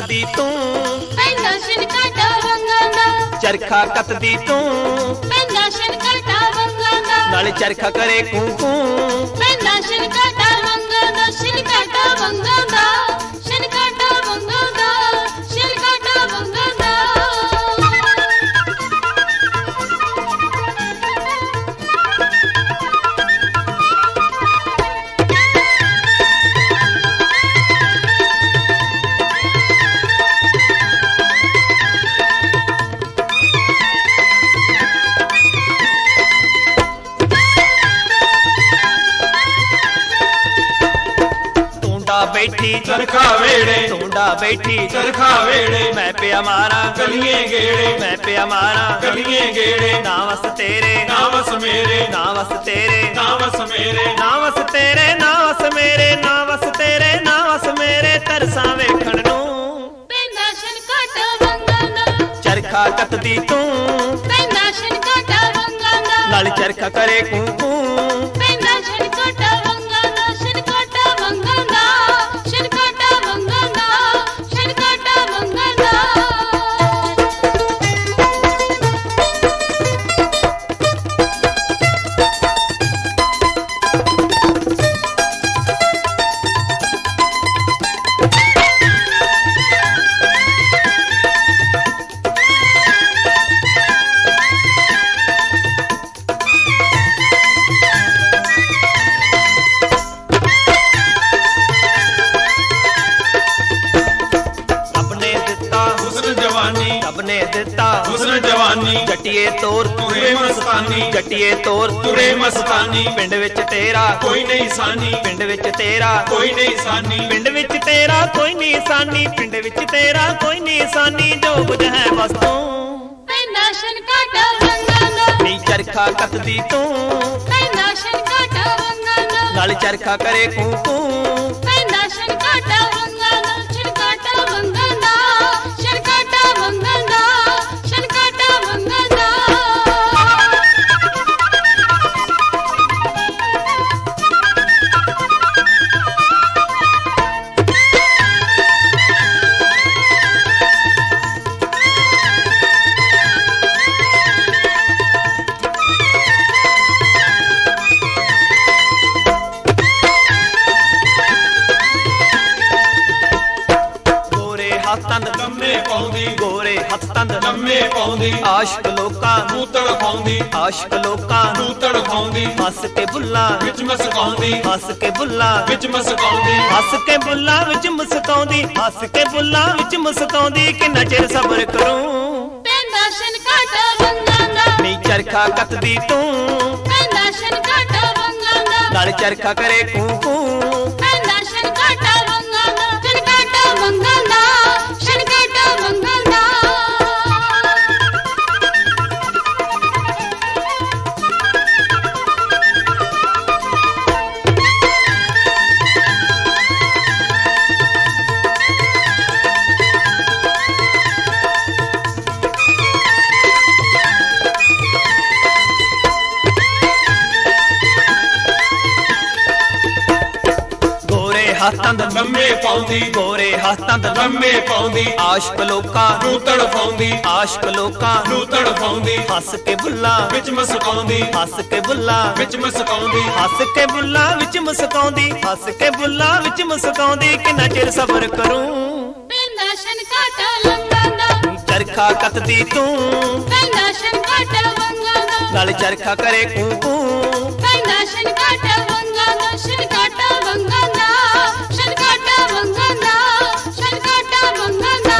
ਕੱਤਦੀ ਤੂੰ ਪੈਂਦਾ ਛਿਣਕਾਟਾ ਵੰਗਾਂ ਦਾ ਚਰਖਾ ਕੱਤਦੀ ਤੂੰ ਪੈਂਦਾ ਛਿਣਕਾਟਾ ਵੰਗਾਂ ਦਾ ਨਾਲੇ ਚਰਖਾ ਕਰੇ ਕੂੰ ਕੂੰ ਪੈਂਦਾ ਛਿਣਕਾਟਾ ਵੰਗਾਂ ਦਾ ਛਿਣਕਾਟਾ ਵੰਗਾਂ ਦਾ ਛਿਣਕਾਟਾ ਵੰਗਾਂ ਦਾ ਛਿਣਕਾਟਾ ਵੰਗਾਂ ਦਾ बैठी चरखा वेड़े टूंडा बैठी चरखा वेड़े मैं पिया मारा गलिए गेड़े मैं पिया मारा गलिए गेड़े नावस तेरे नावस मेरे नावस तेरे नावस मेरे नावस तेरे नावस मेरे नावस तेरे नावस मेरे तरसा वेखण नूं ਪੈਂਦਾ ਛਿਣਕਾਟਾ ਵੰਗਾਂ ਦਾ चरखा कतदी तू ਪੈਂਦਾ ਛਿਣਕਾਟਾ ਵੰਗਾਂ ਦਾ नाल चरखा करे कूं कूं ਪੈਂਦਾ ਛਿਣਕਾਟਾ ਵੰਗਾਂ ਦਾ ਛਿਣਕਾਟਾ ਵੰਗਾਂ ਦਾ ਛਿਣਕਾਟਾ ਵੰਗਾਂ ਦਾ ਛਿਣਕਾਟਾ ਵੰਗਾਂ ਦਾ रब ने दिता हुस्न जवानी जटिए तोर तुरे मस्तानी जटिए तोर तुरे मस्तानी पिंड विच तेरा कोई नहीं सानी पिंड विच तेरा कोई नहीं सानी पिंड विच तेरा कोई नहीं सानी पिंड विच तेरा कोई नहीं सानी जो कुछ है बस तू ਪੈਂਦਾ ਛਿਣਕਾਟਾ ਵੰਗਾਂ ਦਾ नी चरखा कतदी तू ਪੈਂਦਾ ਛਿਣਕਾਟਾ ਵੰਗਾਂ ਦਾ नाल चरखा करे कूं कूं ਪੈਂਦਾ ਛਿਣਕਾਟਾ ਵੰਗਾਂ ਦਾ ਛਿਣਕਾਟਾ ਵੰਗਾਂ ਦਾ ਛਿਣਕਾਟਾ ਵੰਗਾਂ ਦਾ ਛਿਣਕਾਟਾ ਵੰਗਾਂ ਦਾ गोरे हथ तंद लम्मे पाउंदी गोरे हथ तंद लम्मे पाउंदी आशिक लोकां नूं तड़फाउंदी आशिक लोकां नूं तड़फाउंदी हस के बुल्ला विच मस्काउंदी हस के बुल्ला विच मस्काउंदी हस के बुल्ला विच मुस्काउंदी हस के बुल्ला विच मुस्काउंदी किन्ना चिर सबर करूं ਪੈਂਦਾ ਛਿਣਕਾਟਾ ਵੰਗਾਂ ਦਾ नी चरखा कतदी तू ਪੈਂਦਾ ਛਿਣਕਾਟਾ ਵੰਗਾਂ ਦਾ नाल चरखा करे कूं कूं ਪੈਂਦਾ ਛਿਣਕਾਟਾ ਵੰਗਾਂ ਦਾ ਛਿਣਕਾਟਾ ਵੰਗਾਂ ਦਾ ਛਿਣਕਾਟਾ ਵੰਗਾਂ ਦਾ गोरे हथ तंद लम्मे पाउंदी गोरे हथ तंद लम्मे पाउंदी आशिक लोकां नूं तड़फाउंदी आशिक लोकां नूं तड़फाउंदी हस के बुल्ला विच मस्काउंदी हस के बुल्ला विच मस्काउंदी हस के बुल्ला विच मुस्काउंदी हस के बुल्ला विच मुस्काउंदी किन्ना चिर सबर करूं ਪੈਂਦਾ ਛਿਣਕਾਟਾ ਲੰਗਾਂ ਦਾ चरखा कतदी तू ਪੈਂਦਾ ਛਿਣਕਾਟਾ ਵੰਗਾਂ ਦਾ नाल चरखा करे कूं कूं ਪੈਂਦਾ ਛਿਣਕਾਟਾ ਵੰਗਾਂ ਦਾ ਛਿਣਕਾਟਾ ਵੰਗਾਂ ਦਾ ਛਿਣਕਾਟਾ ਵੰਗਾਂ ਦਾ ਛਿਣਕਾਟਾ ਵੰਗਾਂ ਦਾ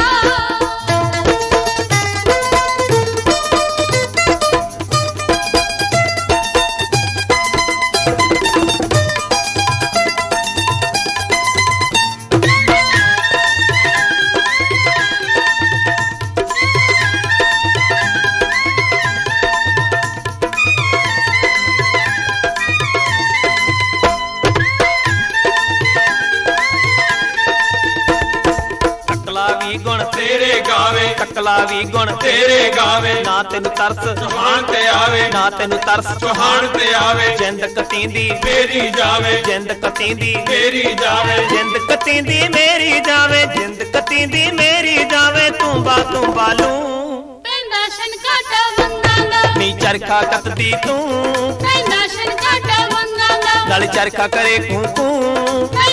ਵੀ ਗੁਣ ਤੇਰੇ ਗਾਵੇ ਟਕਲਾ ਵੀ ਗੁਣ ਤੇਰੇ ਗਾਵੇ ਨਾ ਤੈਨੂੰ ਤਰਸ ਚੌਹਾਨ ਤੇ ਆਵੇ ਨਾ ਤੈਨੂੰ ਤਰਸ ਚੌਹਾਨ ਤੇ ਆਵੇ ਜਿੰਦ ਕਤੀਂਦੀ ਮੇਰੀ ਜਾਵੇ ਜਿੰਦ ਕਤੀਂਦੀ ਮੇਰੀ ਜਾਵੇ ਜਿੰਦ ਕਤੀਂਦੀ ਮੇਰੀ ਜਾਵੇ ਜਿੰਦ ਕਤੀਂਦੀ ਮੇਰੀ ਜਾਵੇ ਤੂੰ ਬਾਲੂ ਪੈਂਦਾ ਛਣਕਾਟਾ ਵੰਗਾਂ ਦਾ ਨੀ ਚਰਖਾ ਕੱਤਦੀ ਤੂੰ ਪੈਂਦਾ ਛਣਕਾਟਾ ਵੰਗਾਂ ਦਾ ਨਾਲ ਚਰਖਾ ਕਰੇ ਕੂੰ ਕੂੰ